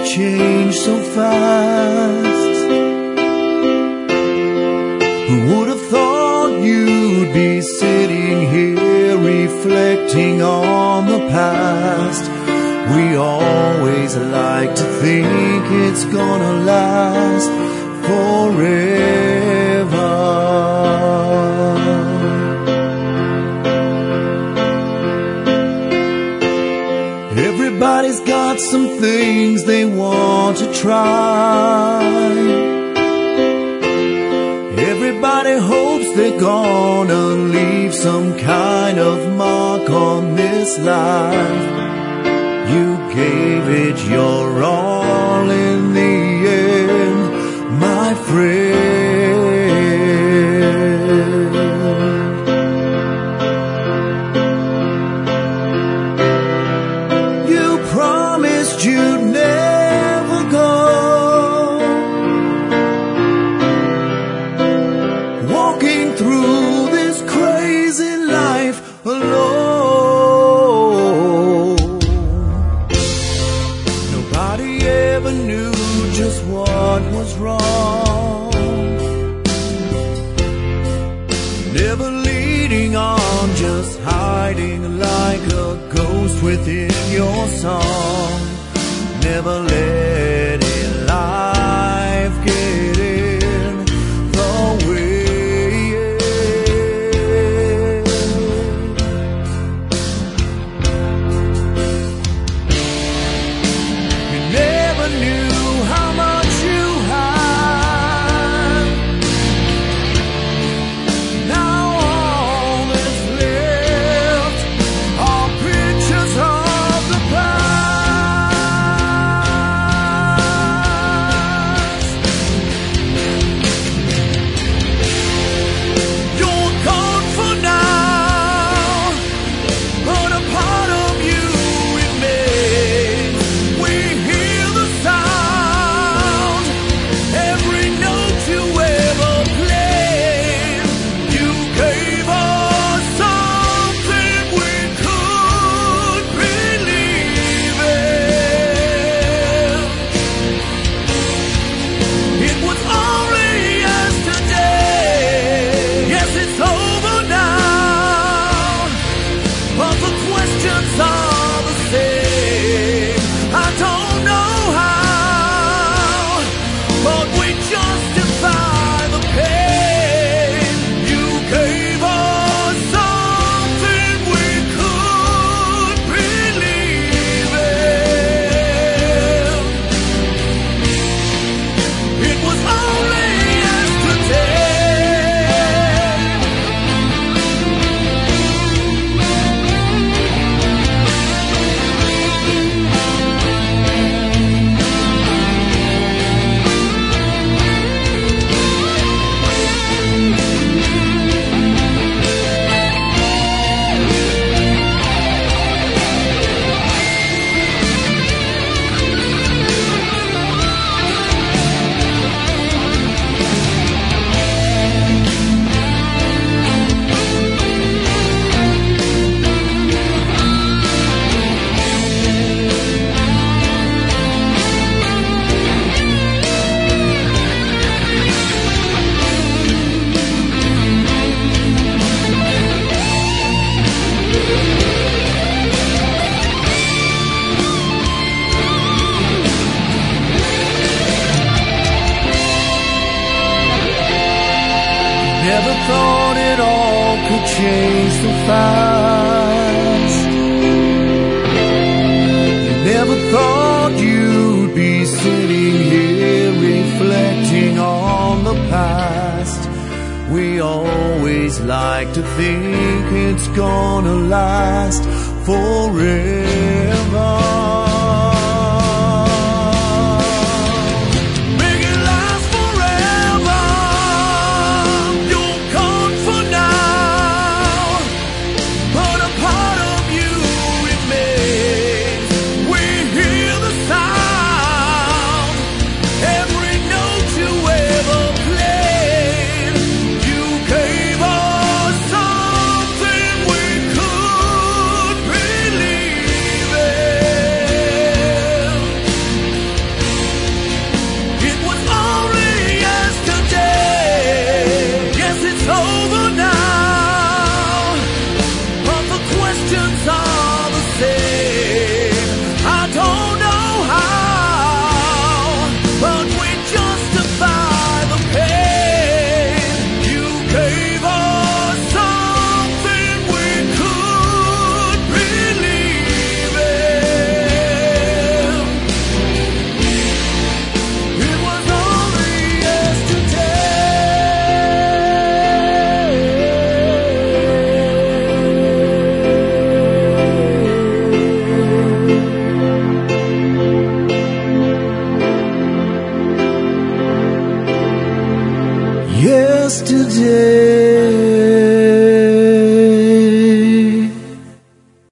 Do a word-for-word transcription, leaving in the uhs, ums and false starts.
change so fast? Who would have thought you'd be sitting here reflecting on the past? We always like to think it's gonna last forever. Everybody's got some things they want to try. Everybody hopes they're gonna leave some kind of mark on this life. You gave it your all in the end, my friend. You promised you'd never go, walking through this crazy life alone. Nobody ever knew just what was wrong. Never leading on, just hiding like a ghost within your song. Never letting life get in the way. You never knew how much you had. Now all that's left are pictures of the past. You're gone for now, but a part of you remains. We hear the sound, every note you ever played. You gave us something we could believe in. It was only yesterday. Yes, it's over now, but the questions are the same. I don't know how, but we justify the pain. You gave us something we could believe in. It was only yesterday. Never thought it all could change so fast. You never thought you'd be sitting here reflecting on the past. We always like to think it's gonna last forever. Make it last forever. You're gone for now, but a part of you remains. We hear the sound, every note you ever played. You gave us something we could believe yesterday.